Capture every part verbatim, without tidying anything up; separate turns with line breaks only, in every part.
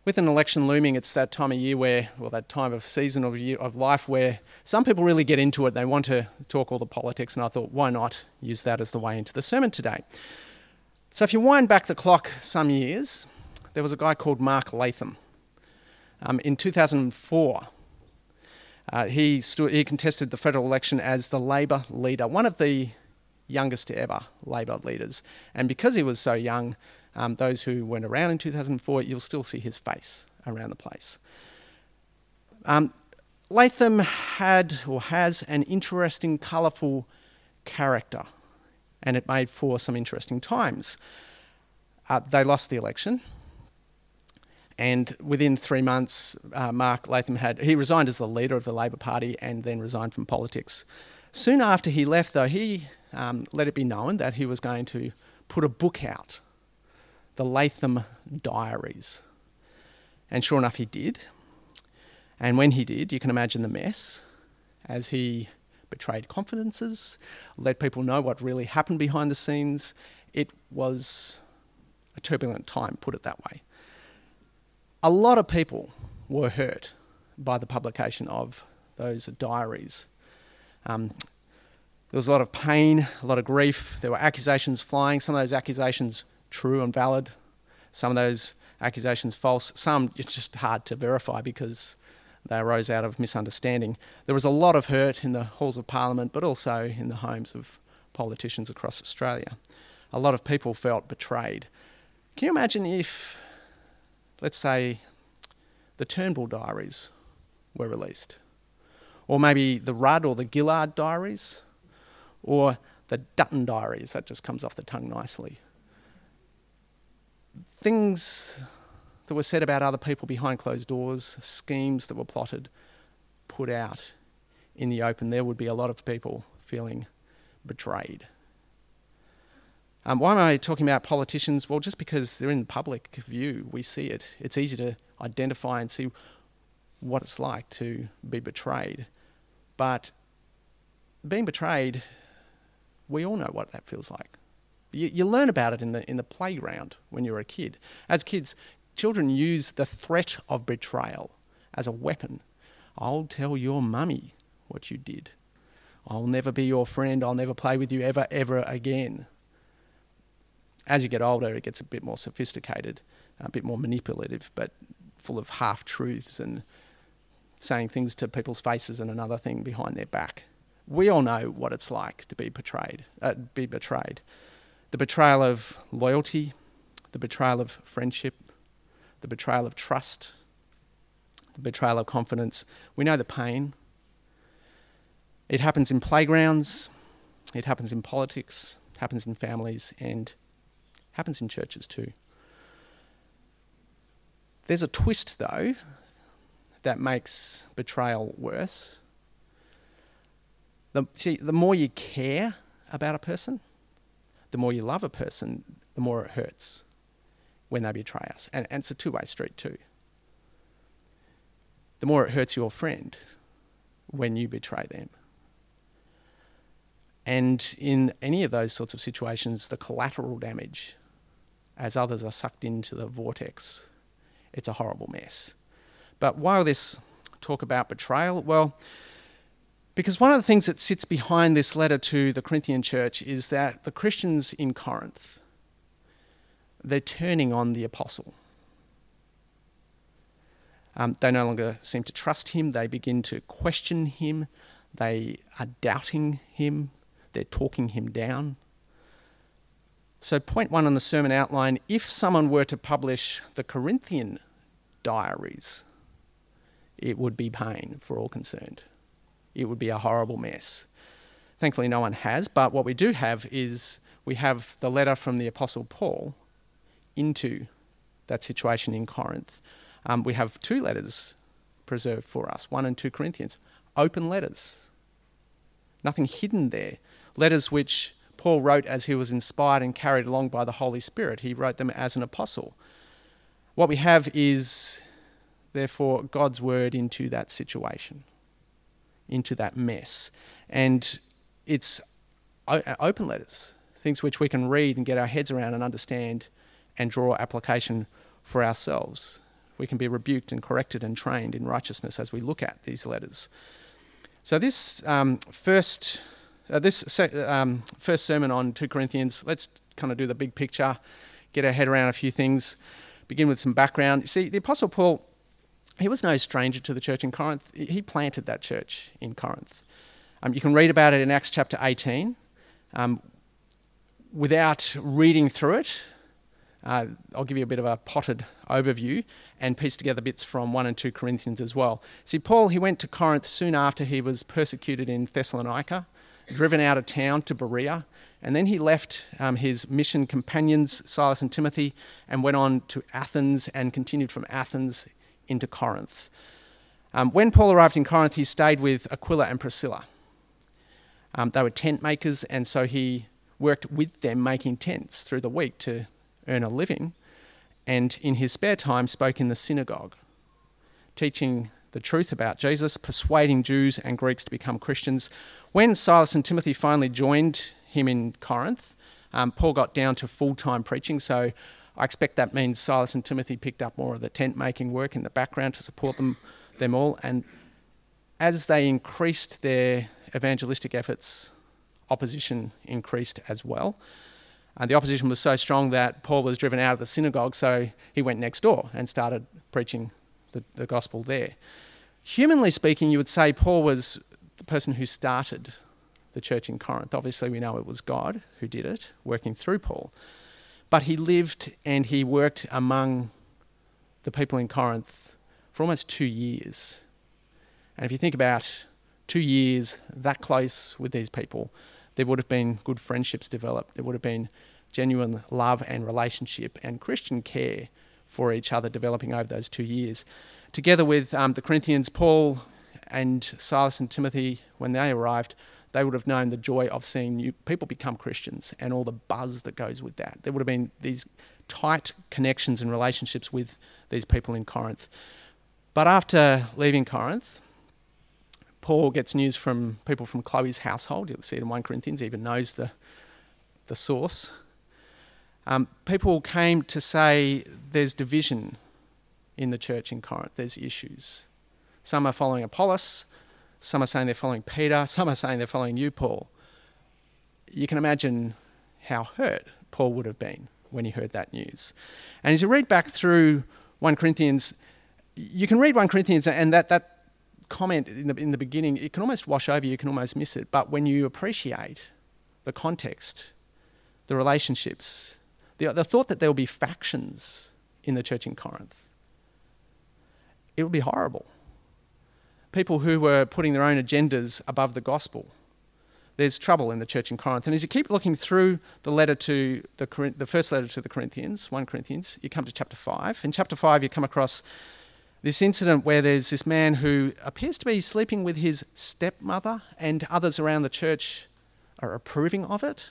With an election looming, it's that time of year where, well, that time of season of year of life where some people really get into it. They want to talk all the politics, and I thought, why not use that as the way into the sermon today? So if you wind back the clock some years, there was a guy called Mark Latham. Um, in two thousand four, uh, he, stood, he contested the federal election as the Labor leader, one of the youngest ever Labor leaders. And because he was so young, Um, those who went around in two thousand four, you'll still see his face around the place. Um, Latham had or has an interesting, colourful character, and it made for some interesting times. Uh, they lost the election, and within three months, uh, Mark Latham had he resigned as the leader of the Labor Party and then resigned from politics. Soon after he left, though, he um, let it be known that he was going to put a book out, The Latham Diaries. And sure enough, he did. And when he did, you can imagine the mess, as he betrayed confidences, let people know what really happened behind the scenes. It was a turbulent time, put it that way. A lot of people were hurt by the publication of those diaries. Um, there was a lot of pain, a lot of grief. There were accusations flying. Some of those accusations true and valid, some of those accusations false, some it's just hard to verify because they arose out of misunderstanding. There was a lot of hurt in the halls of Parliament, but also in the homes of politicians across Australia. A lot of people felt betrayed. Can you imagine if, let's say, the Turnbull diaries were released? Or maybe the Rudd or the Gillard diaries? Or the Dutton diaries? That just comes off the tongue nicely. Things that were said about other people behind closed doors, schemes that were plotted, put out in the open, there would be a lot of people feeling betrayed. Um, why am I talking about politicians? Well, just because they're in the public view, we see it. It's easy to identify and see what it's like to be betrayed. But being betrayed, we all know what that feels like. You, you learn about it in the in the playground when you're a kid. As kids, children use the threat of betrayal as a weapon. I'll tell your mummy what you did. I'll never be your friend. I'll never play with you ever, ever again. As you get older, it gets a bit more sophisticated, a bit more manipulative, but full of half-truths and saying things to people's faces and another thing behind their back. We all know what it's like to be betrayed. Uh, be betrayed. The betrayal of loyalty, the betrayal of friendship, the betrayal of trust, the betrayal of confidence. We know the pain. It happens in playgrounds, it happens in politics, it happens in families, and happens in churches too. There's a twist, though, that makes betrayal worse. The, see, the more you care about a person, the more you love a person, the more it hurts when they betray us. And, and it's a two-way street too. The more it hurts your friend when you betray them. And in any of those sorts of situations, the collateral damage, as others are sucked into the vortex, it's a horrible mess. But why all this talk about betrayal? Well, because one of the things that sits behind this letter to the Corinthian church is that the Christians in Corinth, they're turning on the apostle. Um, they no longer seem to trust him. They begin to question him. They are doubting him. They're talking him down. So point one on the sermon outline, if someone were to publish the Corinthian diaries, it would be pain for all concerned. It would be a horrible mess. Thankfully, no one has, but what we do have is we have the letter from the Apostle Paul into that situation in Corinth. Um, we have two letters preserved for us, one and two Corinthians, open letters. Nothing hidden there. Letters which Paul wrote as he was inspired and carried along by the Holy Spirit. He wrote them as an apostle. What we have is, therefore, God's word into that situation, into that mess. And it's open letters, things which we can read and get our heads around and understand and draw application for ourselves. We can be rebuked and corrected and trained in righteousness as we look at these letters. So this um, first uh, this se- um, first sermon on two Corinthians, let's kind of do the big picture, get our head around a few things, begin with some background. You see, the Apostle Paul, he was no stranger to the church in Corinth. He planted that church in Corinth. Um, you can read about it in Acts chapter eighteen. Um, without reading through it, uh, I'll give you a bit of a potted overview and piece together bits from one and two Corinthians as well. See, Paul, he went to Corinth soon after he was persecuted in Thessalonica, driven out of town to Berea, and then he left um, his mission companions, Silas and Timothy, and went on to Athens and continued from Athens into Corinth. Um, when Paul arrived in Corinth, he stayed with Aquila and Priscilla. Um, they were tent makers, and so he worked with them making tents through the week to earn a living, and in his spare time spoke in the synagogue, teaching the truth about Jesus, persuading Jews and Greeks to become Christians. When Silas and Timothy finally joined him in Corinth, um, Paul got down to full-time preaching, so I expect that means Silas and Timothy picked up more of the tent-making work in the background to support them, them all, and as they increased their evangelistic efforts, opposition increased as well. And the opposition was so strong that Paul was driven out of the synagogue, so he went next door and started preaching the, the gospel there. Humanly speaking, you would say Paul was the person who started the church in Corinth. Obviously, we know it was God who did it, working through Paul. But he lived and he worked among the people in Corinth for almost two years. And if you think about two years that close with these people, there would have been good friendships developed. There would have been genuine love and relationship and Christian care for each other developing over those two years. Together with um, the Corinthians, Paul and Silas and Timothy, when they arrived, they would have known the joy of seeing new people become Christians and all the buzz that goes with that. There would have been these tight connections and relationships with these people in Corinth. But after leaving Corinth, Paul gets news from people from Chloe's household. You'll see it in First Corinthians, he even knows the, the source. Um, people came to say there's division in the church in Corinth. There's issues. Some are following Apollos. Some are saying they're following Peter. Some are saying they're following you, Paul. You can imagine how hurt Paul would have been when he heard that news. And as you read back through First Corinthians, you can read First Corinthians and that that comment in the in the beginning, it can almost wash over you, you can almost miss it. But when you appreciate the context, the relationships, the, the thought that there will be factions in the church in Corinth, it would be horrible. People who were putting their own agendas above the gospel. There's trouble in the church in Corinth. And as you keep looking through the letter to the the first letter to the Corinthians, First Corinthians, you come to chapter five. In chapter five, you come across this incident where there's this man who appears to be sleeping with his stepmother, and others around the church are approving of it.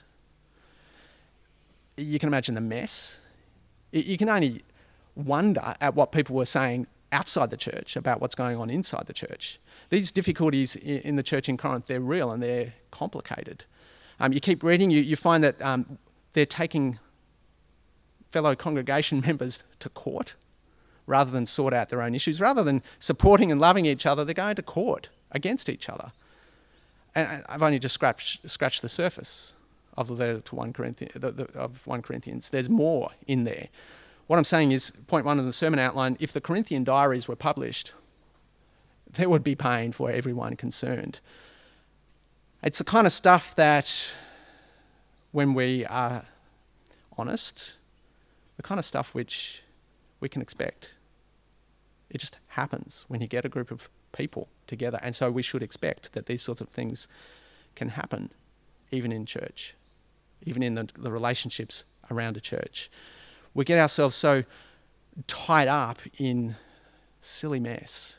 You can imagine the mess. You can only wonder at what people were saying outside the church about what's going on inside the church. These difficulties in the church in Corinth, they're real and they're complicated. Um, you keep reading, you, you find that um, they're taking fellow congregation members to court rather than sort out their own issues. Rather than supporting and loving each other, they're going to court against each other. And I've only just scratched, scratched the surface of the letter to First Corinthians, the, the, of First Corinthians. There's more in there. What I'm saying is, point one of the sermon outline, if the Corinthian diaries were published, there would be pain for everyone concerned. It's the kind of stuff that, when we are honest, the kind of stuff which we can expect. It just happens when you get a group of people together. And so we should expect that these sorts of things can happen even in church, even in the, the relationships around a church. We get ourselves so tied up in silly mess.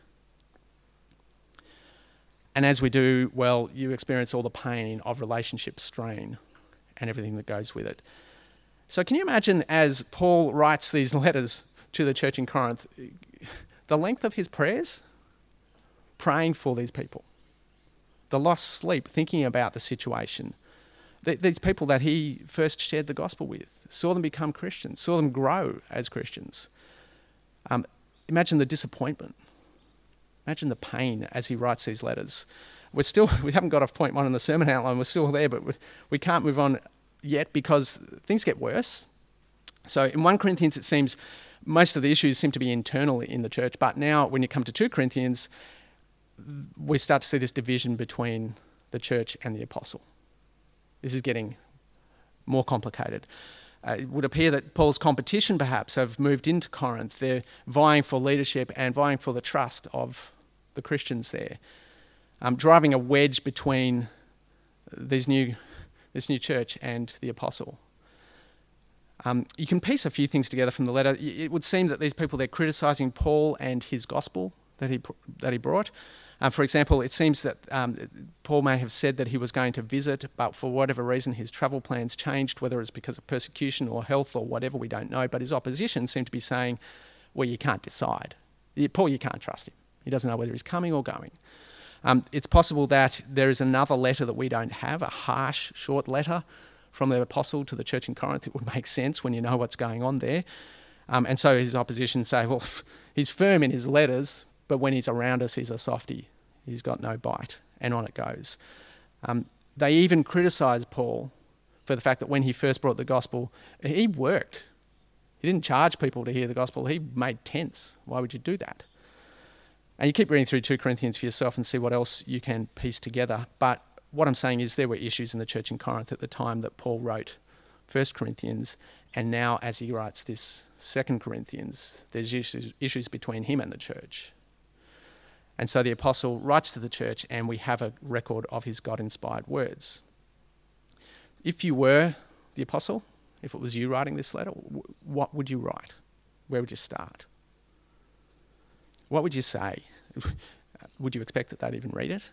And as we do, well, you experience all the pain of relationship strain and everything that goes with it. So can you imagine, as Paul writes these letters to the church in Corinth, the length of his prayers? Praying for these people. The lost sleep, thinking about the situation. Th- these people that he first shared the gospel with, saw them become Christians, saw them grow as Christians. Um, imagine the disappointment. Imagine the pain as he writes these letters. We're still, we haven't got off point one in the sermon outline, we're still there, but we can't move on yet because things get worse. So in First Corinthians, it seems most of the issues seem to be internal in the church, but now when you come to Second Corinthians, we start to see this division between the church and the apostle. This is getting more complicated. Uh, it would appear that Paul's competition perhaps have moved into Corinth. They're vying for leadership and vying for the trust of the Christians there, um, driving a wedge between these new, this new church and the apostle. Um, you can piece a few things together from the letter. It would seem that these people, they're criticising Paul and his gospel that he that he brought. Um, for example, it seems that um, Paul may have said that he was going to visit, but for whatever reason his travel plans changed, whether it's because of persecution or health or whatever, we don't know. But his opposition seemed to be saying, well, you can't decide. Paul, you can't trust him. He doesn't know whether he's coming or going. Um, it's possible that there is another letter that we don't have, a harsh, short letter from the apostle to the church in Corinth. It would make sense when you know what's going on there. Um, and so his opposition say, well, he's firm in his letters, but when he's around us, he's a softie. He's got no bite, and on it goes. Um, they even criticise Paul for the fact that when he first brought the gospel, he worked. He didn't charge people to hear the gospel. He made tents. Why would you do that? And you keep reading through Second Corinthians for yourself and see what else you can piece together. But what I'm saying is there were issues in the church in Corinth at the time that Paul wrote First Corinthians, and now as he writes this Second Corinthians, there's issues, issues between him and the church. And so the apostle writes to the church, and we have a record of his God-inspired words. If you were the apostle, if it was you writing this letter, what would you write? Where would you start? What would you say? Would you expect that they'd even read it?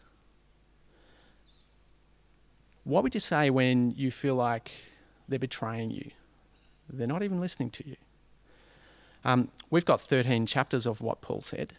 What would you say when you feel like they're betraying you? They're not even listening to you. Um, we've got thirteen chapters of what Paul said.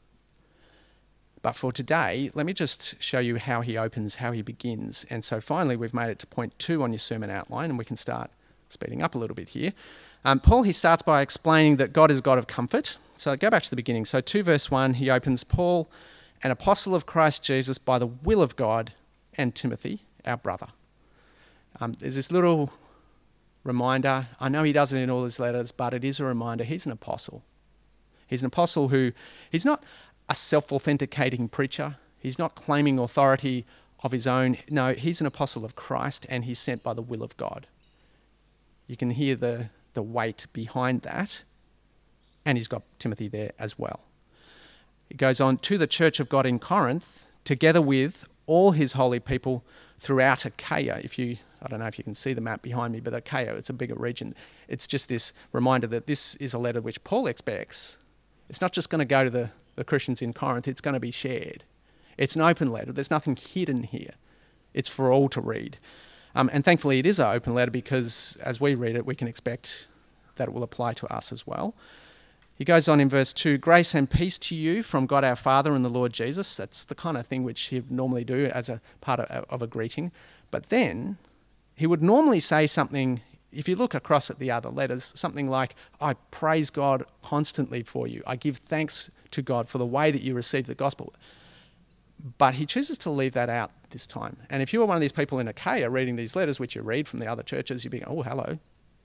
But for today, let me just show you how he opens, how he begins. And so finally, we've made it to point two on your sermon outline, and we can start speeding up a little bit here. Um, Paul, he starts by explaining that God is God of comfort. So go back to the beginning. So two verse one, he opens, Paul, an apostle of Christ Jesus by the will of God, and Timothy, our brother. Um, there's this little reminder. I know he does it in all his letters, but it is a reminder. He's an apostle. He's an apostle who, he's not a self-authenticating preacher. He's not claiming authority of his own. No, he's an apostle of Christ, and he's sent by the will of God. You can hear the, the weight behind that, and he's got Timothy there as well. He goes on, to the church of God in Corinth, together with all his holy people throughout Achaia. If you, I don't know if you can see the map behind me, but Achaia, it's a bigger region. It's just this reminder that this is a letter which Paul expects. It's not just going to go to the, the Christians in Corinth, it's going to be shared. It's an open letter. There's nothing hidden here. It's for all to read. Um, and thankfully it is an open letter because as we read it, we can expect that it will apply to us as well. He goes on in verse two, grace and peace to you from God our Father and the Lord Jesus. That's the kind of thing which he would normally do as a part of, of a greeting. But then he would normally say something, if you look across at the other letters, something like, I praise God constantly for you. I give thanks to God for the way that you received the gospel. But he chooses to leave that out this time. And if you were one of these people in Achaia reading these letters, which you read from the other churches, you'd be going, oh, hello.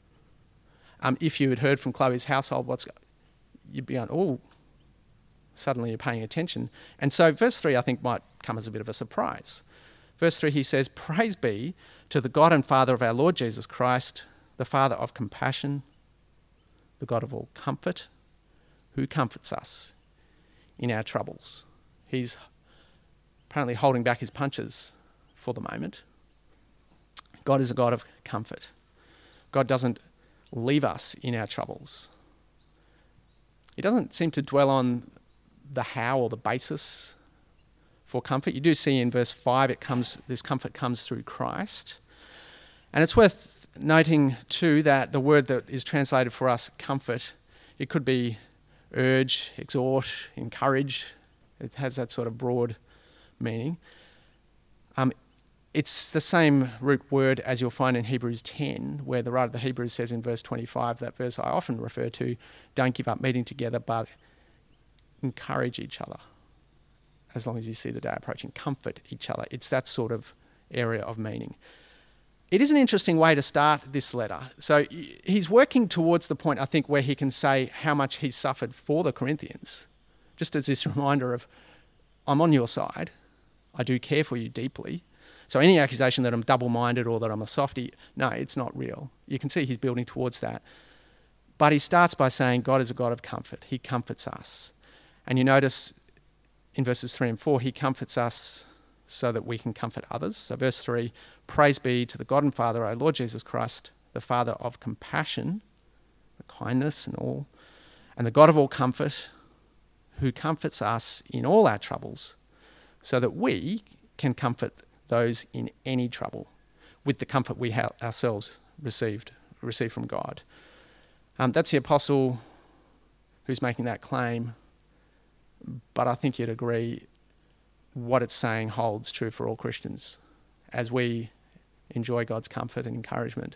Um, if you had heard from Chloe's household, what's you'd be going, oh, suddenly you're paying attention. And so verse three, I think, might come as a bit of a surprise. Verse three, he says, praise be to the God and Father of our Lord Jesus Christ, the Father of compassion, the God of all comfort, who comforts us in our troubles. He's apparently holding back his punches for the moment. God is a God of comfort. God doesn't leave us in our troubles. He doesn't seem to dwell on the how or the basis for comfort. You do see in verse five, it comes. This comfort comes through Christ. And it's worth noting too that the word that is translated for us, comfort, it could be urge, exhort, encourage. It has that sort of broad meaning. Um, it's the same root word as you'll find in Hebrews ten, where the writer of the Hebrews says in verse twenty-five, that verse I often refer to, don't give up meeting together, but encourage each other as long as you see the day approaching. Comfort each other. It's that sort of area of meaning. It is an interesting way to start this letter. So he's working towards the point, I think, where he can say how much he's suffered for the Corinthians, just as this reminder of, I'm on your side. I do care for you deeply. So any accusation that I'm double-minded or that I'm a softie, no, it's not real. You can see he's building towards that. But he starts by saying God is a God of comfort. He comforts us. And you notice in verses three and four, he comforts us so that we can comfort others. So verse three, praise be to the God and Father, our Lord Jesus Christ, the Father of compassion, the kindness and all, and the God of all comfort, who comforts us in all our troubles, so that we can comfort those in any trouble with the comfort we ha- ourselves received received from God. Um, that's the apostle who's making that claim, but I think you'd agree what it's saying holds true for all Christians. As we enjoy God's comfort and encouragement,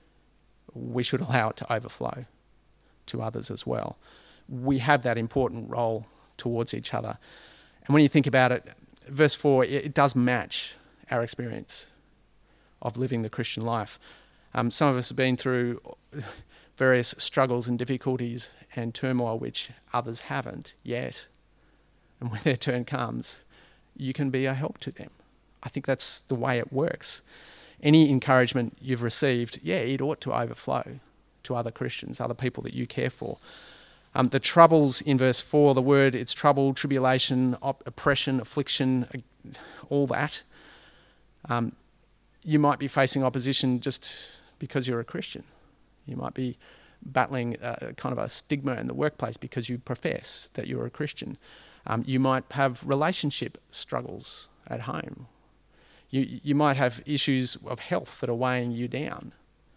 we should allow it to overflow to others as well. We have that important role towards each other. And when you think about it, verse four, it, it does match our experience of living the Christian life. Um, some of us have been through various struggles and difficulties and turmoil which others haven't yet. And when their turn comes, you can be a help to them. I think that's the way it works. Any encouragement you've received, yeah, it ought to overflow to other Christians, other people that you care for. Um, the troubles in verse four, the word, it's trouble, tribulation, op- oppression, affliction, all that. Um, you might be facing opposition just because you're a Christian. You might be battling uh, kind of a stigma in the workplace because you profess that you're a Christian. Um, you might have relationship struggles at home. You you might have issues of health that are weighing you down.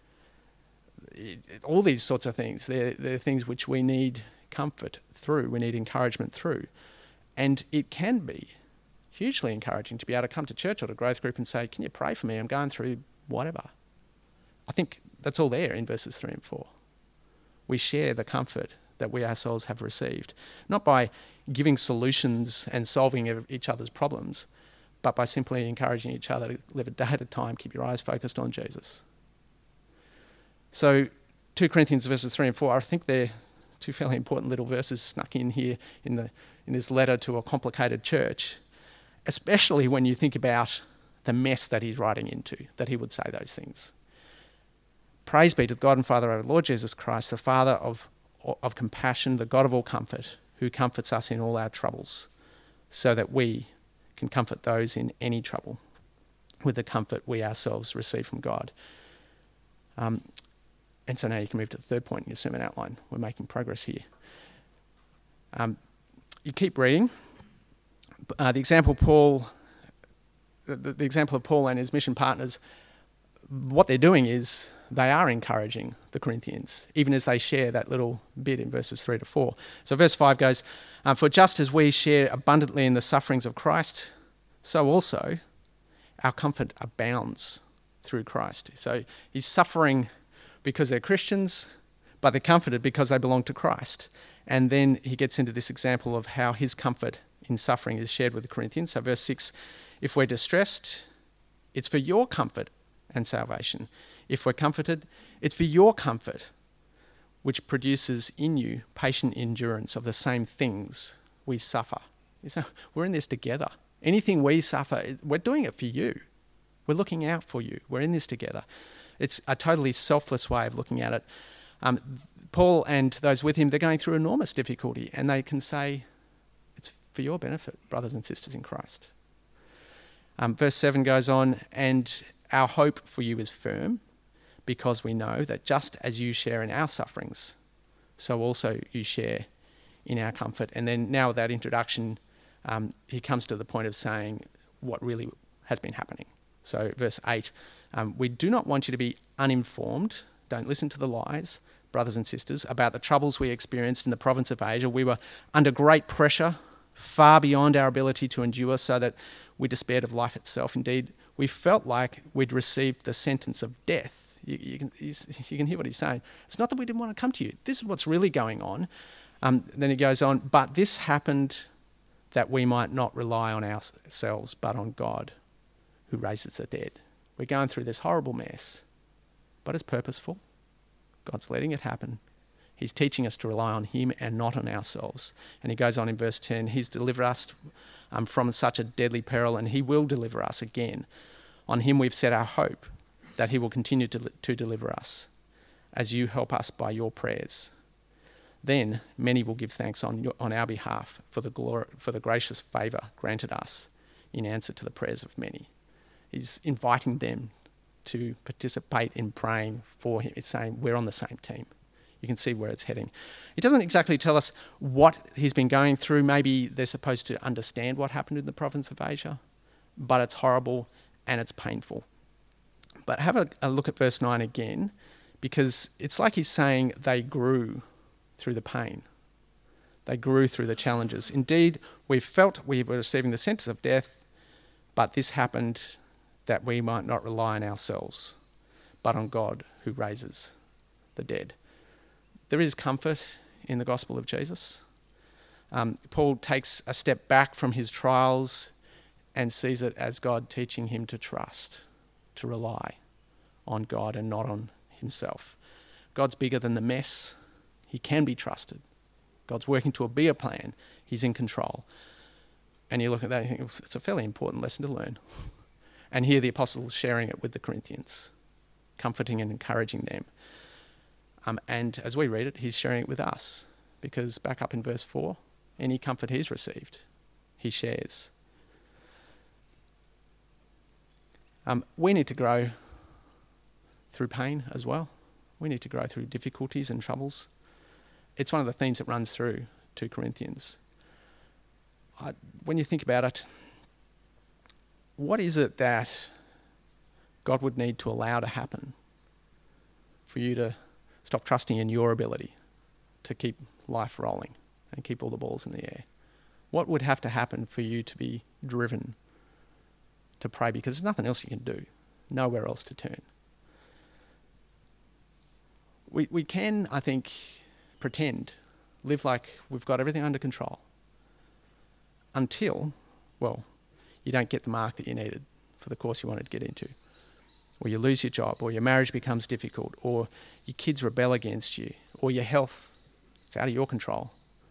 It, it, all these sorts of things, they're, they're things which we need comfort through, we need encouragement through. And it can be hugely encouraging to be able to come to church or to growth group and say, can you pray for me? I'm going through whatever. I think that's all there in verses three and four. We share the comfort that we ourselves have received, not by giving solutions and solving each other's problems, but by simply encouraging each other to live a day at a time, keep your eyes focused on Jesus. So two Corinthians verses three and four, I think they're two fairly important little verses snuck in here in the in this letter to a complicated church, especially when you think about the mess that he's writing into, that he would say those things. Praise be to God and Father of our Lord Jesus Christ, the Father of, of compassion, the God of all comfort, who comforts us in all our troubles, so that we can comfort those in any trouble with the comfort we ourselves receive from God. Um, and so now you can move to the third point in your sermon outline. We're making progress here. Um, you keep reading. Uh, the example Paul, the, the example of Paul and his mission partners, what they're doing is they are encouraging the Corinthians, even as they share that little bit in verses three to four. So verse five goes, um, for just as we share abundantly in the sufferings of Christ, so also our comfort abounds through Christ. So he's suffering because they're Christians, but they're comforted because they belong to Christ. And then he gets into this example of how his comfort in suffering is shared with the Corinthians. So verse six, if we're distressed, it's for your comfort and salvation. If we're comforted, it's for your comfort, which produces in you patient endurance of the same things we suffer. So we're in this together. Anything we suffer, we're doing it for you. We're looking out for you. We're in this together. It's a totally selfless way of looking at it. Um, Paul and those with him, they're going through enormous difficulty, and they can say, it's for your benefit, brothers and sisters in Christ. Um, verse seven goes on, and our hope for you is firm, because we know that just as you share in our sufferings, so also you share in our comfort. And then now with that introduction, um, he comes to the point of saying what really has been happening. So verse eight, um, we do not want you to be uninformed, don't listen to the lies, brothers and sisters, about the troubles we experienced in the province of Asia. We were under great pressure, far beyond our ability to endure, so that we despaired of life itself. Indeed, we felt like we'd received the sentence of death. You, you, can, you can hear what he's saying. It's not that we didn't want to come to you. This is what's really going on. Um, then he goes on, but this happened that we might not rely on ourselves, but on God, who raises the dead. We're going through this horrible mess, but it's purposeful. God's letting it happen. He's teaching us to rely on him and not on ourselves. And he goes on in verse ten, he's delivered us um, from such a deadly peril, and he will deliver us again. On him we've set our hope that he will continue to, to deliver us, as you help us by your prayers. Then many will give thanks on, your, on our behalf for the, glory, for the gracious favour granted us in answer to the prayers of many. He's inviting them to participate in praying for him. It's saying we're on the same team. You can see where it's heading. It doesn't exactly tell us what he's been going through. Maybe they're supposed to understand what happened in the province of Asia, but it's horrible and it's painful. But have a, a look at verse nine again, because it's like he's saying they grew through the pain. They grew through the challenges. Indeed, we felt we were receiving the sentence of death, but this happened that we might not rely on ourselves, but on God who raises the dead. There is comfort in the gospel of Jesus. Um, Paul takes a step back from his trials and sees it as God teaching him to trust, to rely on God and not on himself. God's bigger than the mess. He can be trusted. God's working to a bigger plan. He's in control. And you look at that and think, it's a fairly important lesson to learn. And here the apostles sharing it with the Corinthians, comforting and encouraging them. Um, and as we read it, he's sharing it with us, because back up in verse four, any comfort he's received, he shares. Um, we need to grow through pain as well. We need to grow through difficulties and troubles. It's one of the themes that runs through two Corinthians. I, when you think about it, what is it that God would need to allow to happen for you to stop trusting in your ability to keep life rolling and keep all the balls in the air? What would have to happen for you to be driven to pray? Because there's nothing else you can do, nowhere else to turn. We we can, I think, pretend, live like we've got everything under control until, well, you don't get the mark that you needed for the course you wanted to get into, or you lose your job, or your marriage becomes difficult, or your kids rebel against you, or your health, it's out of your control.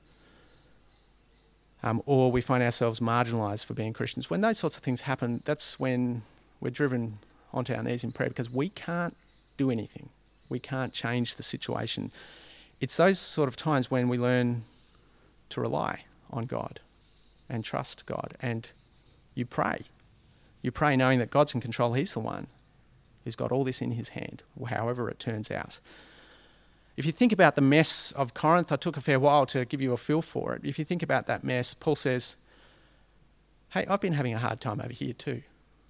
Um, or we find ourselves marginalised for being Christians. When those sorts of things happen, that's when we're driven onto our knees in prayer, because we can't do anything. We can't change the situation. It's those sort of times when we learn to rely on God and trust God. And you pray. You pray knowing that God's in control. He's the one who's got all this in his hand, however it turns out. If you think about the mess of Corinth, I took a fair while to give you a feel for it. If you think about that mess, Paul says, hey, I've been having a hard time over here too.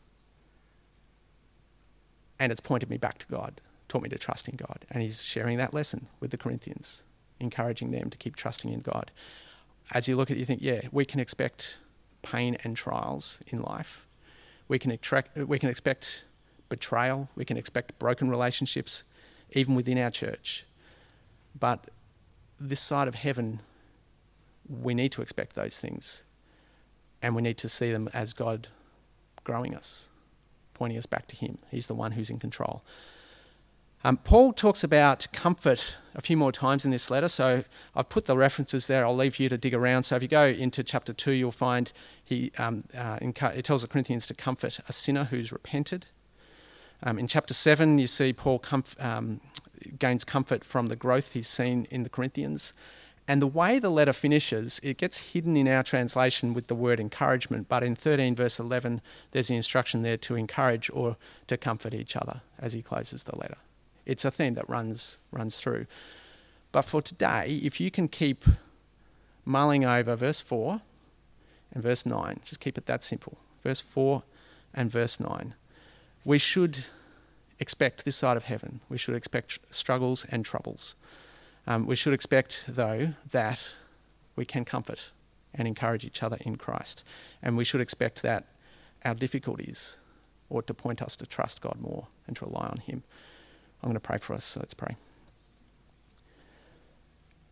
And it's pointed me back to God, taught me to trust in God. And he's sharing that lesson with the Corinthians, encouraging them to keep trusting in God. As you look at it, you think, yeah, we can expect pain and trials in life. We can, attract, we can expect betrayal. We can expect broken relationships, even within our church. But this side of heaven, we need to expect those things. And we need to see them as God growing us, pointing us back to him. He's the one who's in control. Um, Paul talks about comfort a few more times in this letter, so I've put the references there. I'll leave you to dig around. So if you go into chapter two, you'll find he um, uh, inca- it tells the Corinthians to comfort a sinner who's repented. Um, in chapter seven, you see Paul comf- um, gains comfort from the growth he's seen in the Corinthians. And the way the letter finishes, it gets hidden in our translation with the word encouragement, but in thirteen verse eleven, there's the instruction there to encourage or to comfort each other as he closes the letter. It's a theme that runs runs through. But for today, if you can keep mulling over verse four and verse nine, just keep it that simple. Verse four and verse nine. We should expect this side of heaven. We should expect struggles and troubles. Um, we should expect, though, that we can comfort and encourage each other in Christ. And we should expect that our difficulties ought to point us to trust God more and to rely on him. I'm going to pray for us, so let's pray.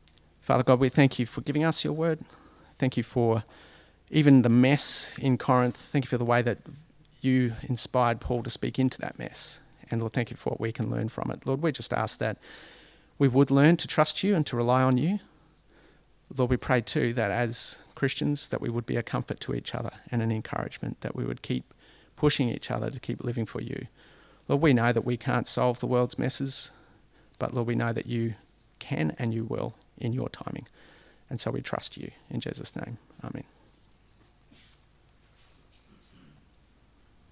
Father God, we thank you for giving us your word. Thank you for even the mess in Corinth. Thank you for the way that you inspired Paul to speak into that mess. And Lord, thank you for what we can learn from it. Lord, we just ask that we would learn to trust you and to rely on you. Lord, we pray too that as Christians that we would be a comfort to each other and an encouragement, that we would keep pushing each other to keep living for you. Lord, we know that we can't solve the world's messes, but Lord, we know that you can and you will in your timing. And so we trust you. In Jesus' name, amen.